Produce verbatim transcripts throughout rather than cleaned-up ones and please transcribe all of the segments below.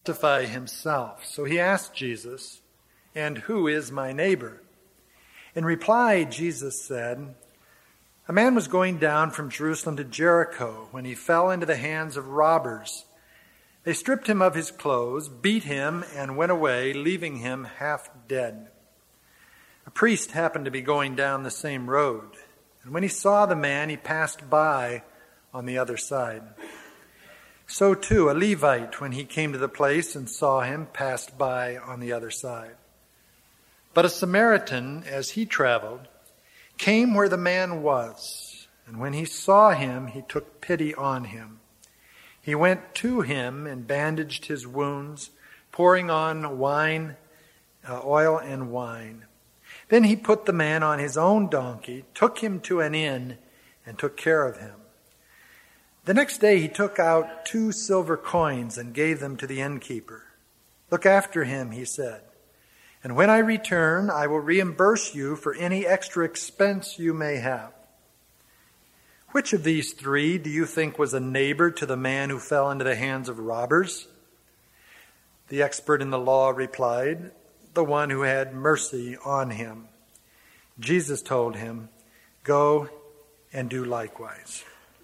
justify himself. So he asked Jesus, "And who is my neighbor?" In reply, Jesus said, "A man was going down from Jerusalem to Jericho when he fell into the hands of robbers. They stripped him of his clothes, beat him, and went away, leaving him half dead. A priest happened to be going down the same road, and when he saw the man, he passed by on the other side. So too, a Levite, when he came to the place and saw him, passed by on the other side. But a Samaritan, as he traveled, came where the man was, and when he saw him, he took pity on him. He went to him and bandaged his wounds, pouring on wine, uh, oil and wine. Then he put the man on his own donkey, took him to an inn, and took care of him. The next day he took out two silver coins and gave them to the innkeeper. 'Look after him,' he said, 'and when I return, I will reimburse you for any extra expense you may have.' Which of these three do you think was a neighbor to the man who fell into the hands of robbers?" The expert in the law replied, "The one who had mercy on him." Jesus told him, "Go and do likewise."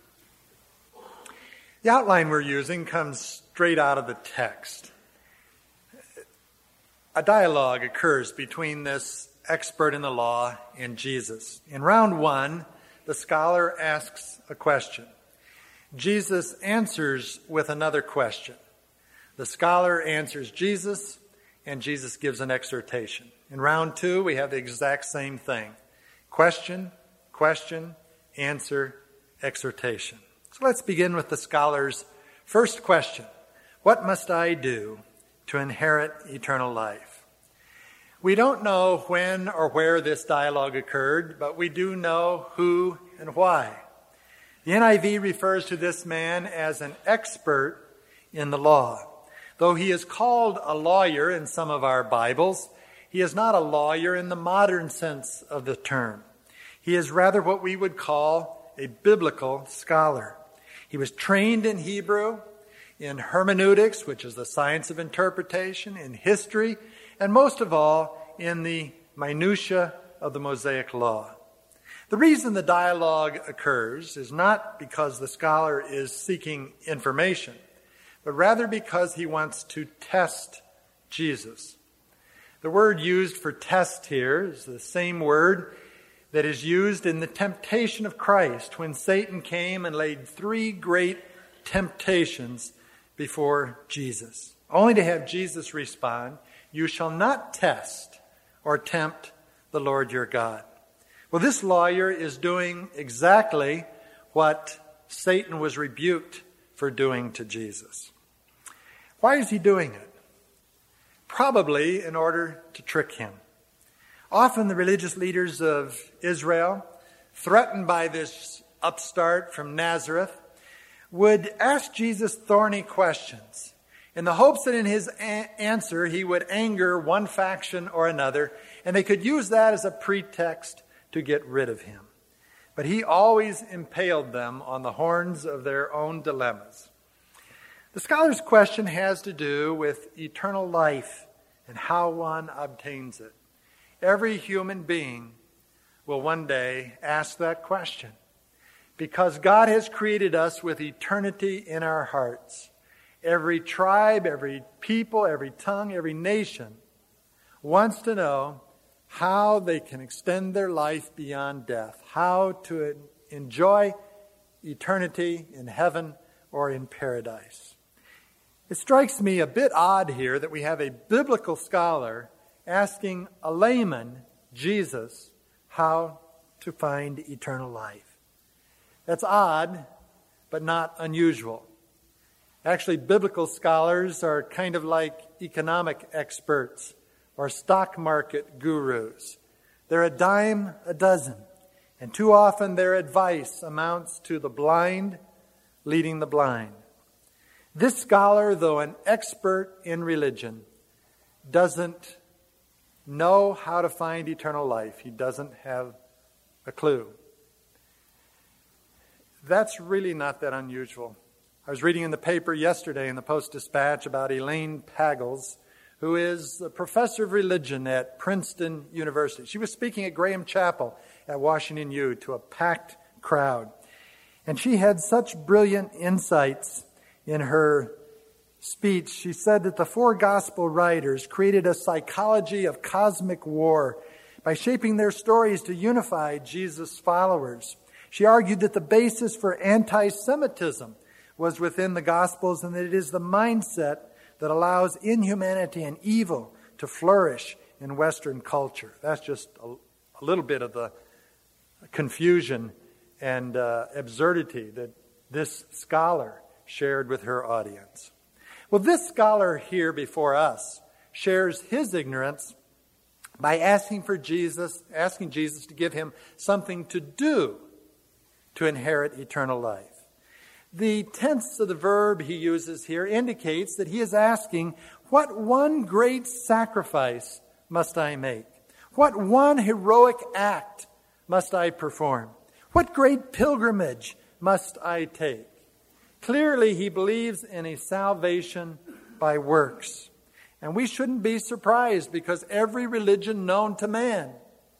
The outline we're using comes straight out of the text. A dialogue occurs between this expert in the law and Jesus. In round one, the scholar asks a question. Jesus answers with another question. The scholar answers Jesus, and Jesus gives an exhortation. In round two, we have the exact same thing. Question, question, answer, exhortation. So let's begin with the scholar's first question. What must I do to inherit eternal life? We don't know when or where this dialogue occurred, but we do know who and why. The N I V refers to this man as an expert in the law. Though he is called a lawyer in some of our Bibles, he is not a lawyer in the modern sense of the term. He is rather what we would call a biblical scholar. He was trained in Hebrew, in hermeneutics, which is the science of interpretation, in history, and most of all, in the minutiae of the Mosaic Law. The reason the dialogue occurs is not because the scholar is seeking information, but rather because he wants to test Jesus. The word used for test here is the same word that is used in the temptation of Christ when Satan came and laid three great temptations before Jesus, only to have Jesus respond, "You shall not test or tempt the Lord your God." Well, this lawyer is doing exactly what Satan was rebuked for doing to Jesus. Why is he doing it? Probably in order to trick him. Often the religious leaders of Israel, threatened by this upstart from Nazareth, would ask Jesus thorny questions in the hopes that in his a- answer he would anger one faction or another, and they could use that as a pretext to get rid of him. But he always impaled them on the horns of their own dilemmas. The scholar's question has to do with eternal life and how one obtains it. Every human being will one day ask that question because God has created us with eternity in our hearts. Every tribe, every people, every tongue, every nation wants to know how they can extend their life beyond death, how to enjoy eternity in heaven or in paradise. It strikes me a bit odd here that we have a biblical scholar asking a layman, Jesus, how to find eternal life. That's odd, but not unusual. Actually, biblical scholars are kind of like economic experts or stock market gurus. They're a dime a dozen, and too often their advice amounts to the blind leading the blind. This scholar, though an expert in religion, doesn't know how to find eternal life. He doesn't have a clue. That's really not that unusual I was reading in the paper yesterday in the Post-Dispatch about Elaine Pagels, who is a professor of religion at Princeton University. She was speaking at Graham Chapel at Washington U to a packed crowd. And she had such brilliant insights in her speech. She said that the four gospel writers created a psychology of cosmic war by shaping their stories to unify Jesus' followers. She argued that the basis for anti-Semitism was within the Gospels, and that it is the mindset that allows inhumanity and evil to flourish in Western culture. That's just a, a little bit of the confusion and uh, absurdity that this scholar shared with her audience. Well, this scholar here before us shares his ignorance by asking for Jesus, asking Jesus to give him something to do to inherit eternal life. The tense of the verb he uses here indicates that he is asking, what one great sacrifice must I make? What one heroic act must I perform? What great pilgrimage must I take? Clearly, he believes in a salvation by works. And we shouldn't be surprised, because every religion known to man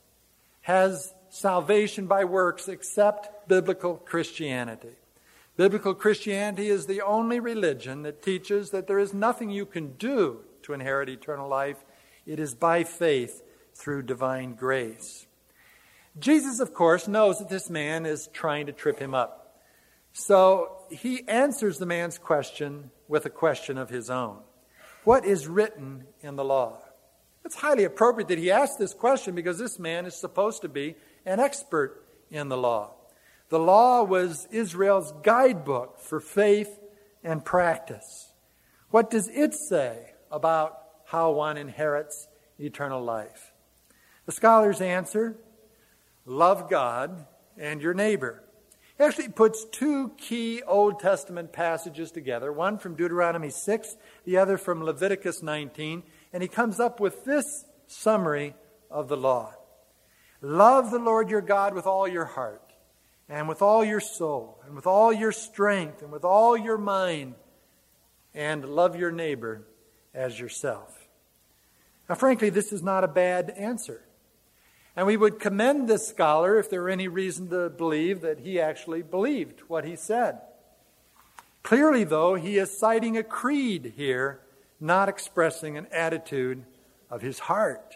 has salvation by works except biblical Christianity. Biblical Christianity is the only religion that teaches that there is nothing you can do to inherit eternal life. It is by faith through divine grace. Jesus, of course, knows that this man is trying to trip him up. So he answers the man's question with a question of his own. What is written in the law? It's highly appropriate that he asks this question, because this man is supposed to be an expert in the law. The law was Israel's guidebook for faith and practice. What does it say about how one inherits eternal life? The scholars answer, love God and your neighbor. He actually puts two key Old Testament passages together, one from Deuteronomy six, the other from Leviticus nineteen, and he comes up with this summary of the law. Love the Lord your God with all your heart, and with all your soul, and with all your strength, and with all your mind, and love your neighbor as yourself. Now, frankly, this is not a bad answer. And we would commend this scholar if there were any reason to believe that he actually believed what he said. Clearly, though, he is citing a creed here, not expressing an attitude of his heart.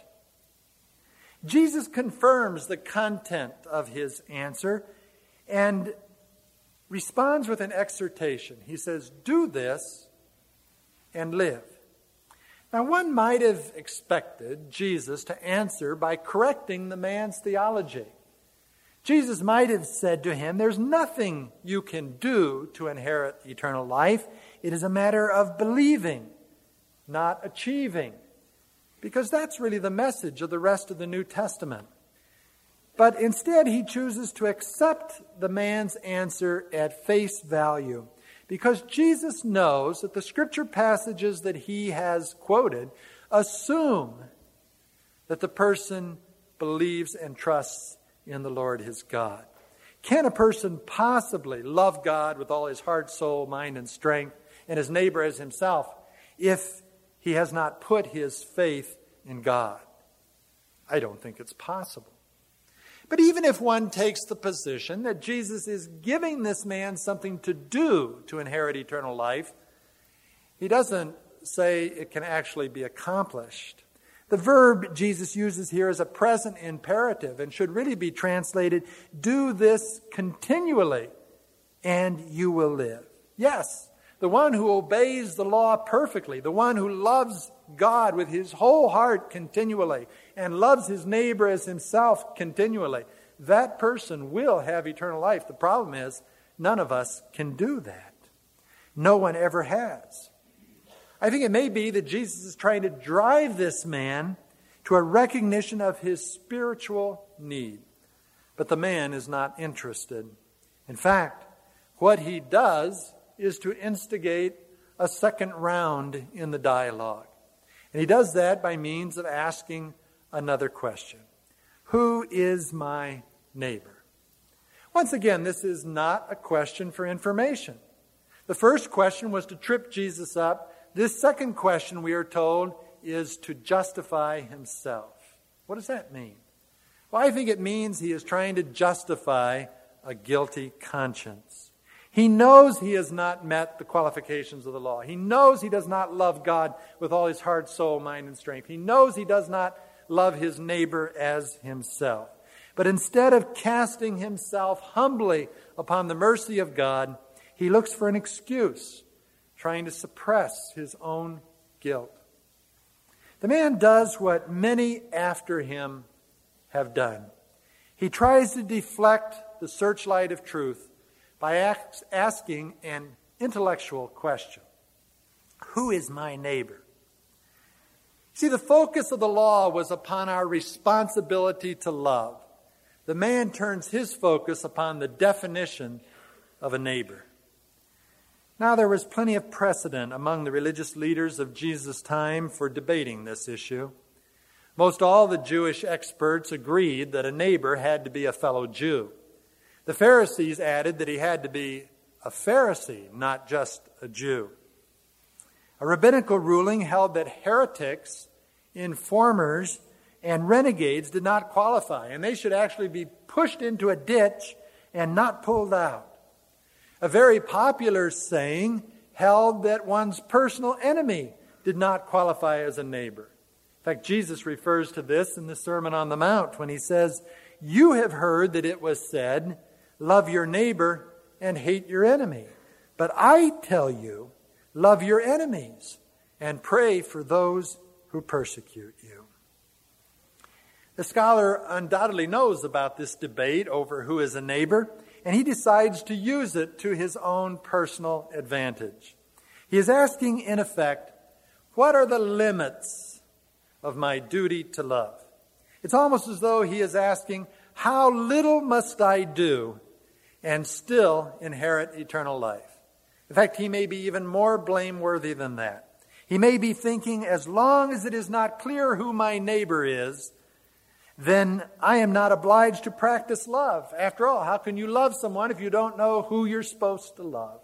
Jesus confirms the content of his answer and responds with an exhortation. He says, do this and live. Now, one might have expected Jesus to answer by correcting the man's theology. Jesus might have said to him, there's nothing you can do to inherit eternal life. It is a matter of believing, not achieving. Because that's really the message of the rest of the New Testament. But instead, he chooses to accept the man's answer at face value, because Jesus knows that the scripture passages that he has quoted assume that the person believes and trusts in the Lord his God. Can a person possibly love God with all his heart, soul, mind, and strength, and his neighbor as himself, if he has not put his faith in God? I don't think it's possible. But even if one takes the position that Jesus is giving this man something to do to inherit eternal life, he doesn't say it can actually be accomplished. The verb Jesus uses here is a present imperative and should really be translated, do this continually and you will live. Yes, the one who obeys the law perfectly, the one who loves God with his whole heart continually and loves his neighbor as himself continually, that person will have eternal life. The problem is, none of us can do that. No one ever has. I think it may be that Jesus is trying to drive this man to a recognition of his spiritual need. But the man is not interested. In fact, what he does is to instigate a second round in the dialogue. And he does that by means of asking another question. Who is my neighbor? Once again, this is not a question for information. The first question was to trip Jesus up. This second question, we are told, is to justify himself. What does that mean? Well, I think it means he is trying to justify a guilty conscience. He knows he has not met the qualifications of the law. He knows he does not love God with all his heart, soul, mind, and strength. He knows he does not love his neighbor as himself. But instead of casting himself humbly upon the mercy of God, he looks for an excuse, trying to suppress his own guilt. The man does what many after him have done. He tries to deflect the searchlight of truth by asking an intellectual question. Who is my neighbor? See, the focus of the law was upon our responsibility to love. The man turns his focus upon the definition of a neighbor. Now, there was plenty of precedent among the religious leaders of Jesus' time for debating this issue. Most all the Jewish experts agreed that a neighbor had to be a fellow Jew. The Pharisees added that he had to be a Pharisee, not just a Jew. A rabbinical ruling held that heretics, informers, and renegades did not qualify, and they should actually be pushed into a ditch and not pulled out. A very popular saying held that one's personal enemy did not qualify as a neighbor. In fact, Jesus refers to this in the Sermon on the Mount when he says, "You have heard that it was said, 'Love your neighbor and hate your enemy.' But I tell you, love your enemies and pray for those who persecute you." The scholar undoubtedly knows about this debate over who is a neighbor, and he decides to use it to his own personal advantage. He is asking, in effect, what are the limits of my duty to love? It's almost as though he is asking, how little must I do and still inherit eternal life? In fact, he may be even more blameworthy than that. He may be thinking, as long as it is not clear who my neighbor is, then I am not obliged to practice love. After all, how can you love someone if you don't know who you're supposed to love?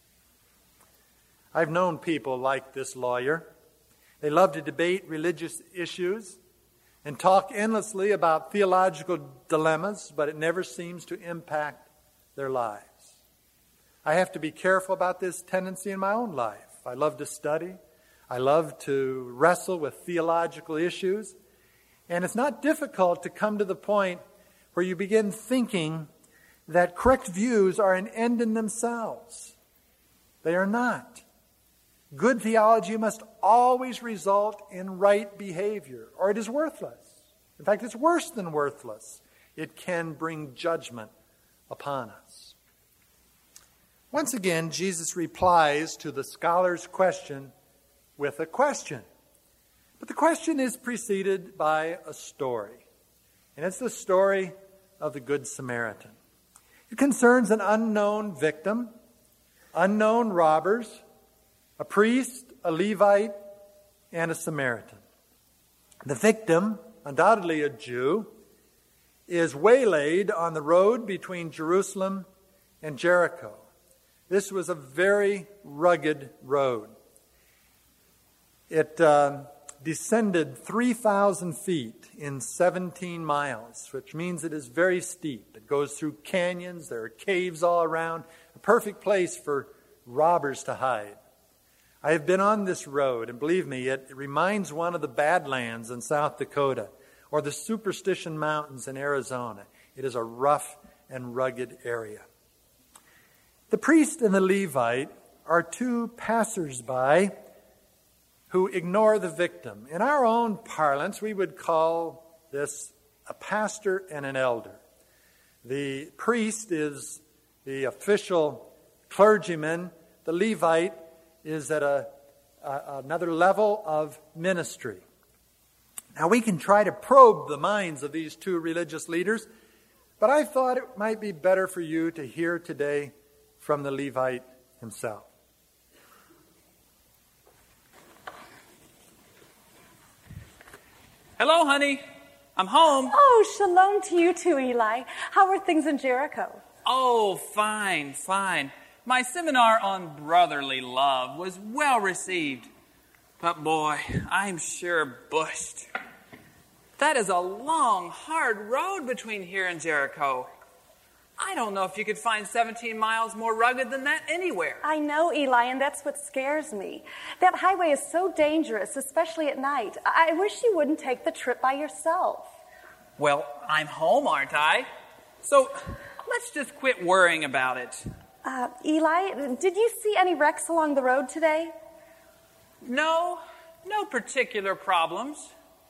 I've known people like this lawyer. They love to debate religious issues and talk endlessly about theological dilemmas, but it never seems to impact their lives. I have to be careful about this tendency in my own life. I love to study. I love to wrestle with theological issues. And it's not difficult to come to the point where you begin thinking that correct views are an end in themselves. They are not. Good theology must always result in right behavior, or it is worthless. In fact, it's worse than worthless. It can bring judgment upon us. Once again, Jesus replies to the scholar's question with a question. But the question is preceded by a story. And it's the story of the Good Samaritan. It concerns an unknown victim, unknown robbers, a priest, a Levite, and a Samaritan. The victim, undoubtedly a Jew, is waylaid on the road between Jerusalem and Jericho. This was a very rugged road. It uh, descended three thousand feet in seventeen miles, which means it is very steep. It goes through canyons. There are caves all around. A perfect place for robbers to hide. I have been on this road, and believe me, it, it reminds one of the Badlands in South Dakota or the Superstition Mountains in Arizona. It is a rough and rugged area. The priest and the Levite are two passers-by who ignore the victim. In our own parlance, we would call this a pastor and an elder. The priest is the official clergyman. The Levite is at a, a, another level of ministry. Now, we can try to probe the minds of these two religious leaders, but I thought it might be better for you to hear today from the Levite himself. Hello, honey. I'm home. Oh, shalom to you too, Eli. How are things in Jericho? Oh, fine, fine. My seminar on brotherly love was well received. But boy, I'm sure bushed. That is a long, hard road between here and Jericho. I don't know if you could find seventeen miles more rugged than that anywhere. I know, Eli, and that's what scares me. That highway is so dangerous, especially at night. I wish you wouldn't take the trip by yourself. Well, I'm home, aren't I? So let's just quit worrying about it. Uh, Eli, did you see any wrecks along the road today? No, no particular problems.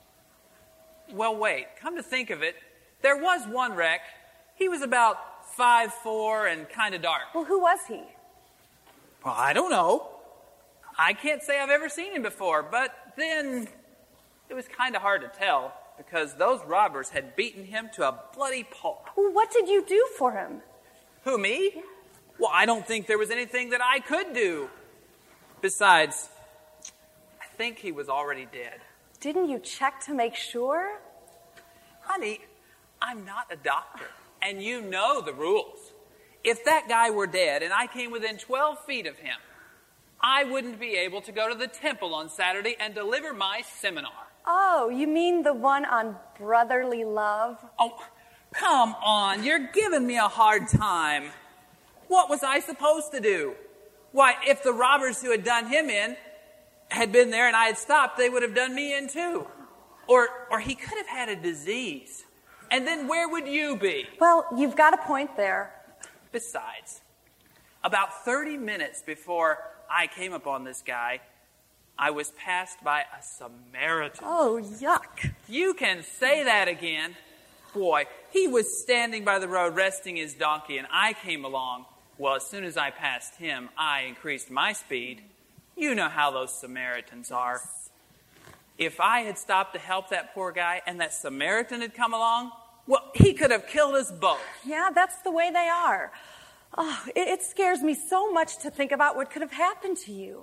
Well, wait, come to think of it, there was one wreck. He was about five foot four and kind of dark. Well, who was he? Well, I don't know. I can't say I've ever seen him before, but then it was kind of hard to tell because those robbers had beaten him to a bloody pulp. Well, what did you do for him? Who, me? Yeah. Well, I don't think there was anything that I could do. Besides, I think he was already dead. Didn't you check to make sure? Honey, I'm not a doctor, and you know the rules. If that guy were dead and I came within twelve feet of him, I wouldn't be able to go to the temple on Saturday and deliver my seminar. Oh, you mean the one on brotherly love? Oh, come on, you're giving me a hard time. What was I supposed to do? Why, if the robbers who had done him in had been there and I had stopped, they would have done me in too. Or, or he could have had a disease. And then where would you be? Well, you've got a point there. Besides, about thirty minutes before I came upon this guy, I was passed by a Samaritan. Oh, yuck. You can say that again. Boy, he was standing by the road resting his donkey, and I came along. Well, as soon as I passed him, I increased my speed. You know how those Samaritans are. If I had stopped to help that poor guy and that Samaritan had come along, well, he could have killed us both. Yeah, that's the way they are. Oh, it, it scares me so much to think about what could have happened to you.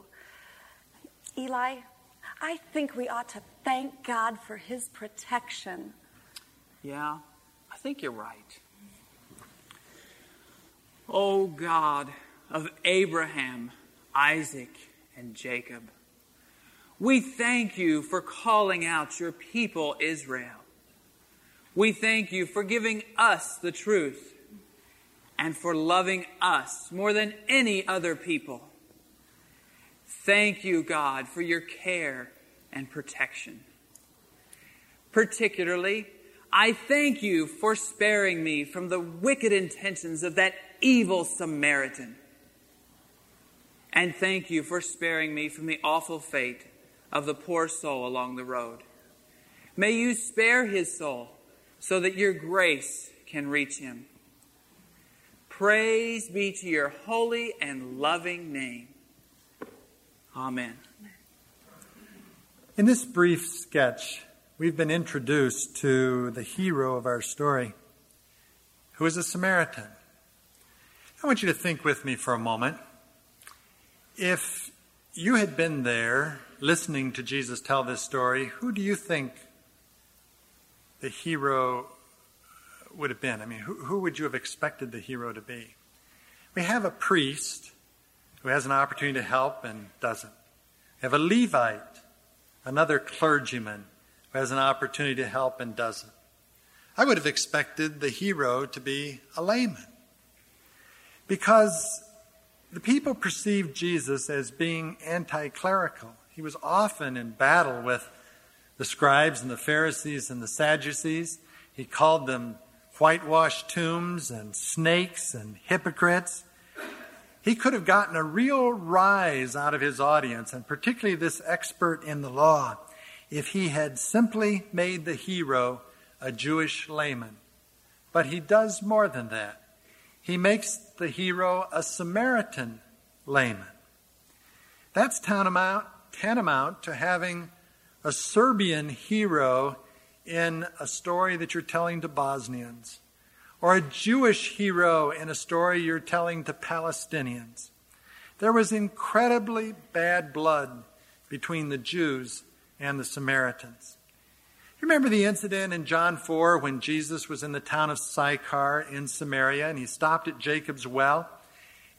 Eli, I think we ought to thank God for his protection. Yeah, I think you're right. Oh God of Abraham, Isaac, and Jacob, we thank you for calling out your people Israel. We thank you for giving us the truth and for loving us more than any other people. Thank you, God, for your care and protection. Particularly, I thank you for sparing me from the wicked intentions of that evil Samaritan. And thank you for sparing me from the awful fate of the poor soul along the road. May you spare his soul so that your grace can reach him. Praise be to your holy and loving name. Amen. In this brief sketch, we've been introduced to the hero of our story, who is a Samaritan. I want you to think with me for a moment. If you had been there listening to Jesus tell this story, who do you think the hero would have been? I mean, who, who would you have expected the hero to be? We have a priest who has an opportunity to help and doesn't. We have a Levite, another clergyman who has an opportunity to help and doesn't. I would have expected the hero to be a layman, because the people perceived Jesus as being anti-clerical. He was often in battle with the scribes and the Pharisees and the Sadducees. He called them whitewashed tombs and snakes and hypocrites. He could have gotten a real rise out of his audience, and particularly this expert in the law, if he had simply made the hero a Jewish layman. But he does more than that. He makes the hero a Samaritan layman. That's tantamount, tantamount to having a Serbian hero in a story that you're telling to Bosnians, or a Jewish hero in a story you're telling to Palestinians. There was incredibly bad blood between the Jews and the Samaritans. You remember the incident in John four when Jesus was in the town of Sychar in Samaria, and he stopped at Jacob's well,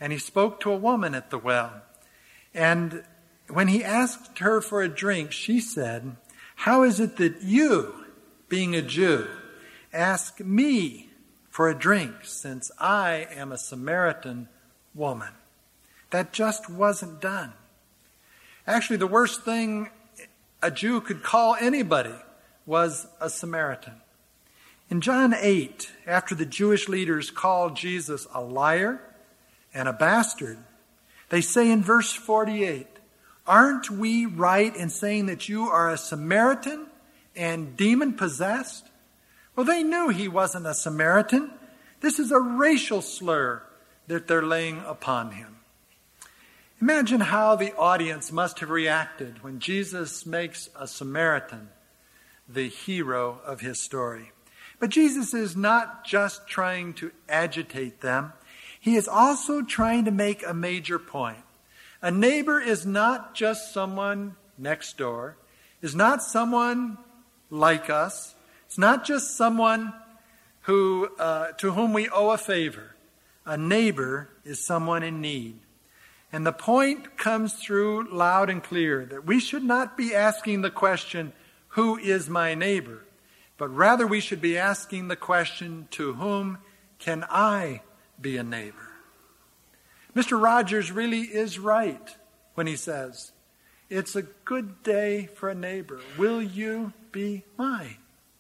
and he spoke to a woman at the well. And when he asked her for a drink, she said, "How is it that you, being a Jew, ask me for a drink, since I am a Samaritan woman?" That just wasn't done. Actually, the worst thing a Jew could call anybody was a Samaritan. In John eight, after the Jewish leaders called Jesus a liar and a bastard, they say in verse forty-eight, "Aren't we right in saying that you are a Samaritan and demon-possessed?" Well, they knew he wasn't a Samaritan. This is a racial slur that they're laying upon him. Imagine how the audience must have reacted when Jesus makes a Samaritan the hero of his story. But Jesus is not just trying to agitate them. He is also trying to make a major point. A neighbor is not just someone next door, is not someone like us. It's not just someone who uh, to whom we owe a favor. A neighbor is someone in need. And the point comes through loud and clear that we should not be asking the question, "Who is my neighbor?" But rather we should be asking the question, "To whom can I be a neighbor?" Mister Rogers really is right when he says, "It's a good day for a neighbor. Will you be mine?"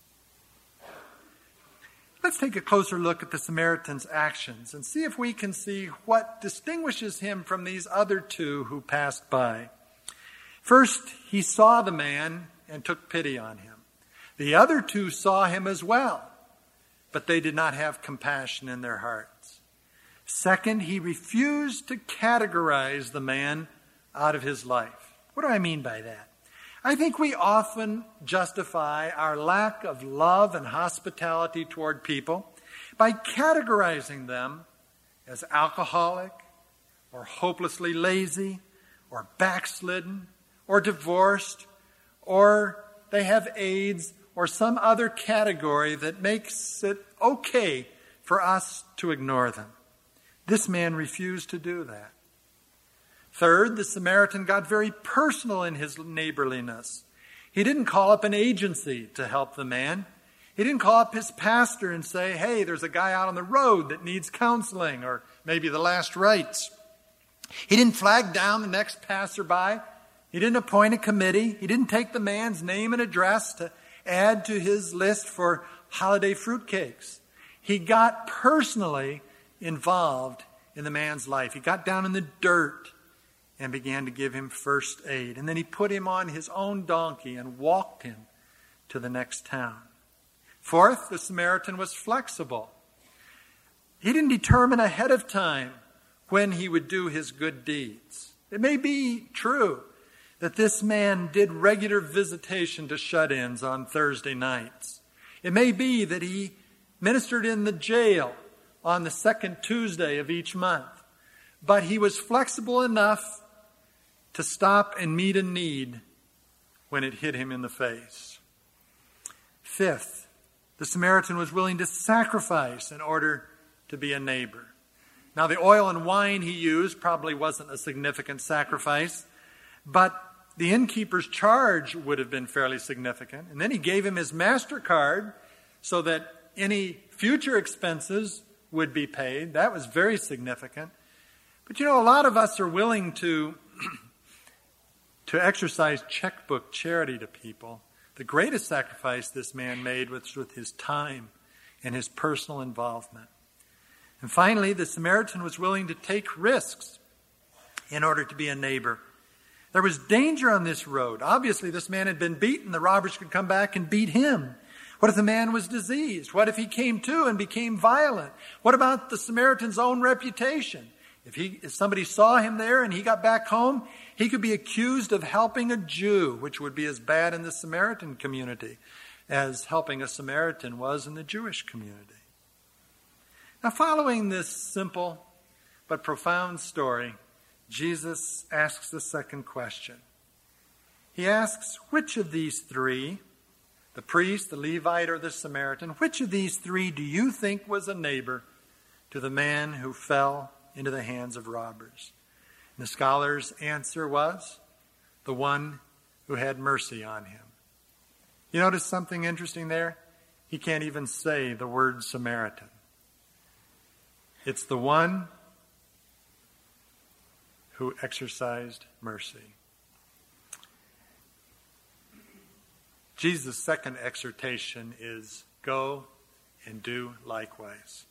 Let's take a closer look at the Samaritan's actions and see if we can see what distinguishes him from these other two who passed by. First, he saw the man and took pity on him. The other two saw him as well, but they did not have compassion in their hearts. Second, he refused to categorize the man out of his life. What do I mean by that? I think we often justify our lack of love and hospitality toward people by categorizing them as alcoholic or hopelessly lazy or backslidden or divorced or they have AIDS or some other category that makes it okay for us to ignore them. This man refused to do that. Third, the Samaritan got very personal in his neighborliness. He didn't call up an agency to help the man. He didn't call up his pastor and say, "Hey, there's a guy out on the road that needs counseling," or maybe the last rites. He didn't flag down the next passerby. He didn't appoint a committee. He didn't take the man's name and address to add to his list for holiday fruitcakes. He got personally involved in the man's life. He got down in the dirt and began to give him first aid. And then he put him on his own donkey and walked him to the next town. Fourth, the Samaritan was flexible. He didn't determine ahead of time when he would do his good deeds. It may be true that this man did regular visitation to shut-ins on Thursday nights. It may be that he ministered in the jail on the second Tuesday of each month. But he was flexible enough to stop and meet a need when it hit him in the face. Fifth, the Samaritan was willing to sacrifice in order to be a neighbor. Now, the oil and wine he used probably wasn't a significant sacrifice, but the innkeeper's charge would have been fairly significant. And then he gave him his MasterCard so that any future expenses would be paid. That was very significant. But you know, a lot of us are willing to, to exercise checkbook charity to people. The greatest sacrifice this man made was with his time and his personal involvement. And finally, the Samaritan was willing to take risks in order to be a neighbor. There was danger on this road. Obviously, this man had been beaten. The robbers could come back and beat him. What if the man was diseased? What if he came to and became violent? What about the Samaritan's own reputation? If he, if somebody saw him there and he got back home, he could be accused of helping a Jew, which would be as bad in the Samaritan community as helping a Samaritan was in the Jewish community. Now, following this simple but profound story, Jesus asks the second question. He asks, which of these three, the priest, the Levite, or the Samaritan, which of these three do you think was a neighbor to the man who fell into the hands of robbers. And the scholar's answer was, the one who had mercy on him. You notice something interesting there? He can't even say the word Samaritan. It's the one who exercised mercy. Jesus' second exhortation is, go and do likewise.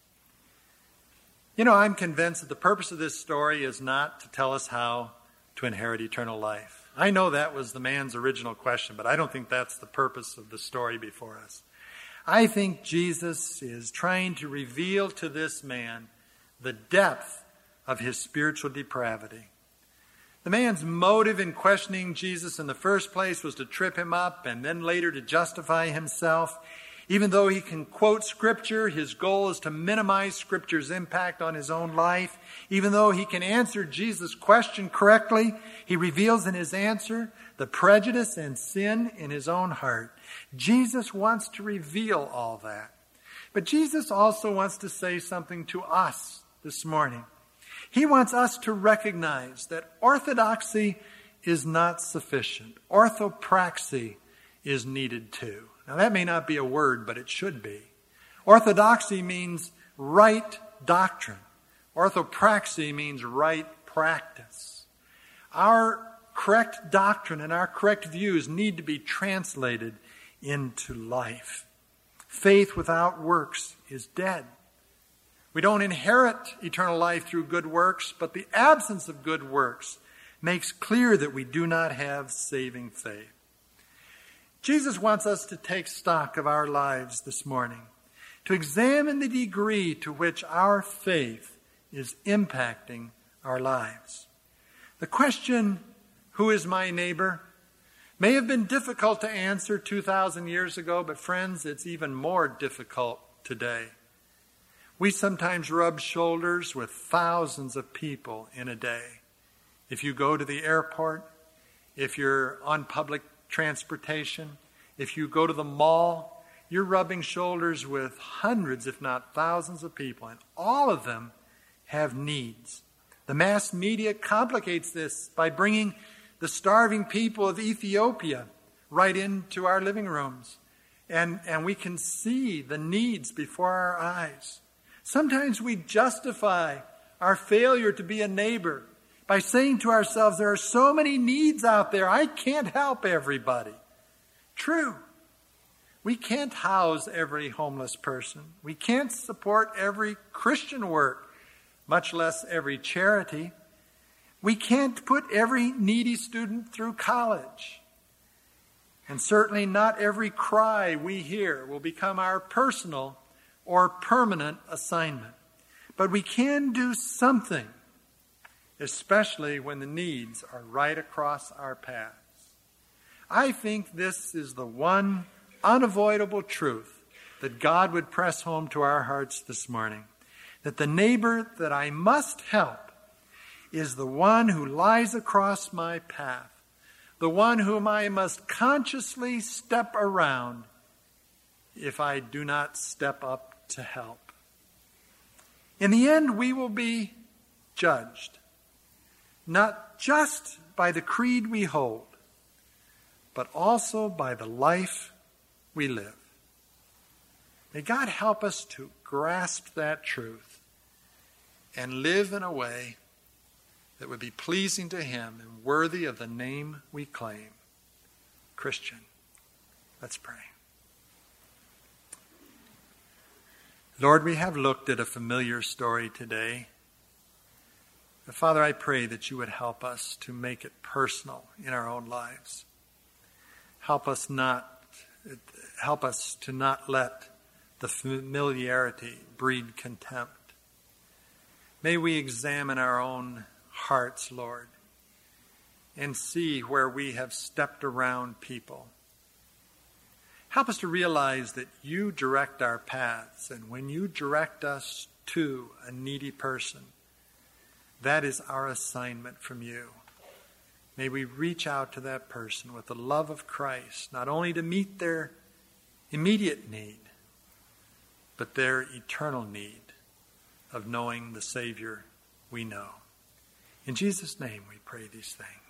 You know, I'm convinced that the purpose of this story is not to tell us how to inherit eternal life. I know that was the man's original question, but I don't think that's the purpose of the story before us. I think Jesus is trying to reveal to this man the depth of his spiritual depravity. The man's motive in questioning Jesus in the first place was to trip him up and then later to justify himself. Even though he can quote Scripture, his goal is to minimize Scripture's impact on his own life. Even though he can answer Jesus' question correctly, he reveals in his answer the prejudice and sin in his own heart. Jesus wants to reveal all that. But Jesus also wants to say something to us this morning. He wants us to recognize that orthodoxy is not sufficient. Orthopraxy is needed too. Now that may not be a word, but it should be. Orthodoxy means right doctrine. Orthopraxy means right practice. Our correct doctrine and our correct views need to be translated into life. Faith without works is dead. We don't inherit eternal life through good works, but the absence of good works makes clear that we do not have saving faith. Jesus wants us to take stock of our lives this morning, to examine the degree to which our faith is impacting our lives. The question, who is my neighbor, may have been difficult to answer two thousand years ago, but friends, it's even more difficult today. We sometimes rub shoulders with thousands of people in a day. If you go to the airport, if you're on public transportation, if you go to the mall, you're rubbing shoulders with hundreds, if not thousands of people, and all of them have needs. The mass media complicates this by bringing the starving people of Ethiopia right into our living rooms, and, and we can see the needs before our eyes. Sometimes we justify our failure to be a neighbor by saying to ourselves, there are so many needs out there, I can't help everybody. True. We can't house every homeless person. We can't support every Christian work, much less every charity. We can't put every needy student through college. And certainly not every cry we hear will become our personal or permanent assignment. But we can do something, especially when the needs are right across our paths. I think this is the one unavoidable truth that God would press home to our hearts this morning. That the neighbor that I must help is the one who lies across my path. The one whom I must consciously step around if I do not step up to help. In the end, we will be judged, not just by the creed we hold, but also by the life we live. May God help us to grasp that truth and live in a way that would be pleasing to Him and worthy of the name we claim, Christian. Let's pray. Lord, we have looked at a familiar story today. Father, I pray that you would help us to make it personal in our own lives. Help us not, help us to not let the familiarity breed contempt. May we examine our own hearts, Lord, and see where we have stepped around people. Help us to realize that you direct our paths, and when you direct us to a needy person, that is our assignment from you. May we reach out to that person with the love of Christ, not only to meet their immediate need, but their eternal need of knowing the Savior we know. In Jesus' name we pray these things.